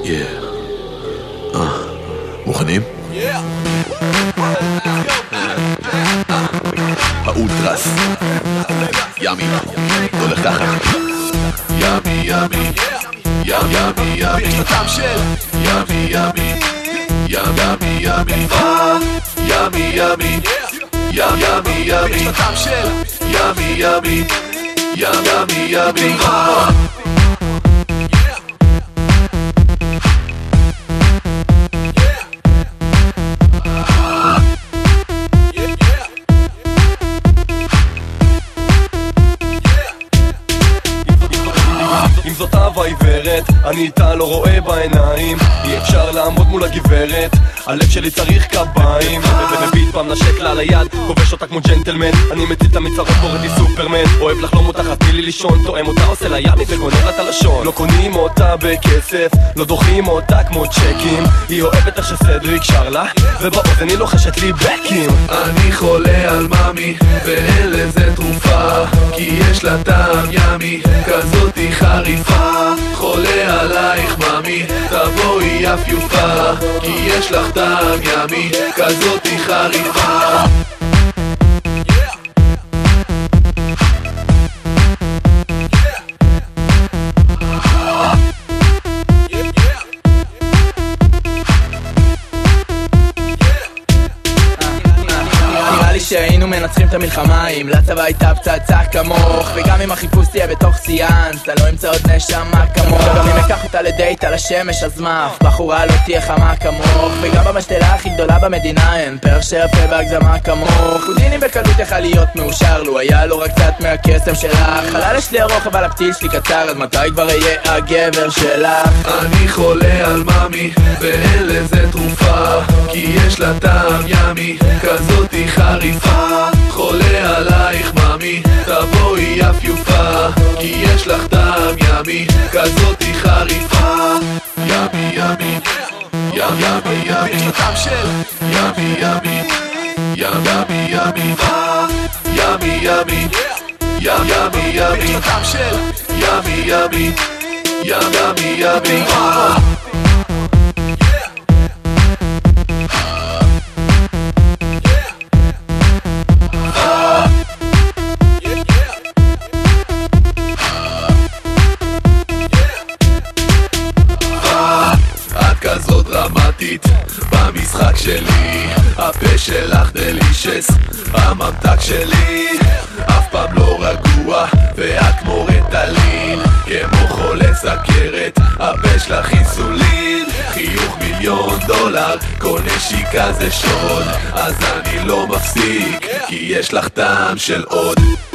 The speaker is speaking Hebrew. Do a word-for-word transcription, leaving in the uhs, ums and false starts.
מוכנים? האולטרס ימי, זה הולך ככה. ימי ימי ימי ימי ימי, יש לטעם של ימי ימי ימי ימי ימי ימי ימי ימי, יש לטעם של ימי ימי ימי ימי. אם זאת אהבה עיוורת, אני איתה לא רואה בעיניים. אי אפשר לעמוד מול הגברת, הלב שלי צריך קביים. וביט פעם נשק לה ליד, כובש אותה כמו ג'נטלמן. אני מציל את המצרות, מורדי סופרמן. אוהב לחלום אותך, תני לי לישון. תואם אותה, עושה לה ימי וגונב לה את הלשון. לא קונים אותה בכסף, לא דוחים אותה כמו צ'קים. היא אוהבת איך שסדריק שר לה, ובאוזן היא לוחשת לי בקים. אני חולה על ממי, ואין לזה תרופה, כי יש לה טעם ימי, כזאת היא חריפה. חולה עלייך ממי, תבואי יפיופה, כי יש לך טעם ימי, כזאת היא חריפה. שהיינו מנצחים את המלחמה אם לצבא הייתה פצצה כמוך, וגם אם החיפוש תהיה בתוך סיאנס אתה לא ימצא עוד נשמה כמוך. גם אם אקח אותה לדייט על השמש אז מה, אף בחורה לא תהיה חמה כמוך, וגם במשתלה הכי גדולה במדינה אין פרח שיפה בהגזמה כמוך. הודיני בקלות יכל להיות מאושר לו היה לו רק קצת מהקסם שלך. חלל יש לי ארוך אבל הפתיל שלי קצר, אז מתי כבר יהיה הגבר שלך? אני חולה על ממי ואין לזה תרופה, כי יש לה טעם ימי, כזאת היא חריפה. חולה עלייך ממי, תבואי יפיופה, כי יש לך טעם ימי, כזאת היא חריפה. ימי ימי ימי ימי ימי, יש לה טעם של ימי ימי ימי ימי ימי ימי ימי ימי, יש לה טעם של ימי ימי ימי ימי. כזאת דרמטית במשחק שלי, הפה שלך דלישס, הממתק שלי אף פעם לא רגוע, ואת כמו רטלין, כמו חולה סכרת, הפה שלך אינסולין. חיוך מיליון דולר, כל נשיקה זה שוד, אז אני לא מפסיק, כי יש לך טעם של עוד.